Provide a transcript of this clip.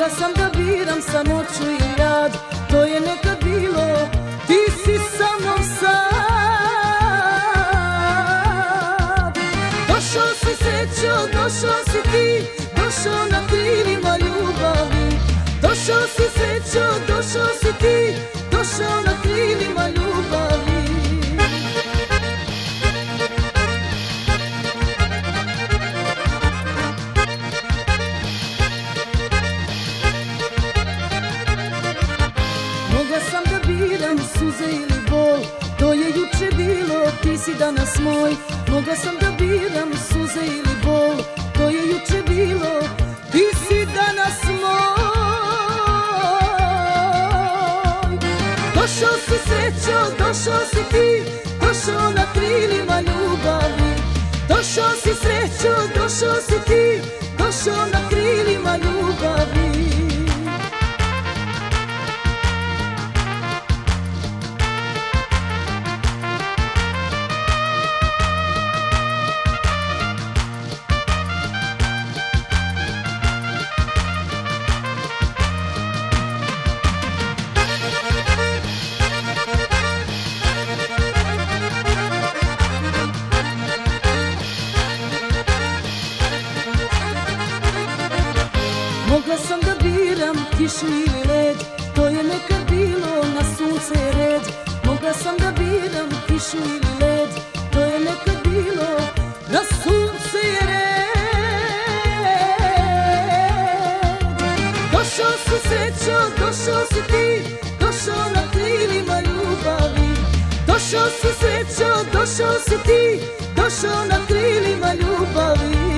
Mogla sam da biram samoću i rad, to je nekad bilo, ti si sa mnom sad. Došao si srećo, došao si ti, došao na krilima ljubavi. Došao si srećo, došao si ti, došao na krilima ljubavi. Mogla sam da biram suze ili bol, to je juče bilo, ti si danas moj. Mogla sam da biram suze ili bol, to je juče bilo, ti si danas moj. Došao si srećo, došao si ti, došao na krilima ljubavi. Došao si srećo, došao si ti, došao na krilima ljubavi. Mogla sam da biram kišu ili led, to je nekad bilo, na sunce je red. Mogla sam da biram kišu ili led, to je nekad bilo, na sunce je red. Došao si srećo, došao si ti, došao na krilima ljubavi. Došao si srećo, došao si ti, došao na krilima ljubavi.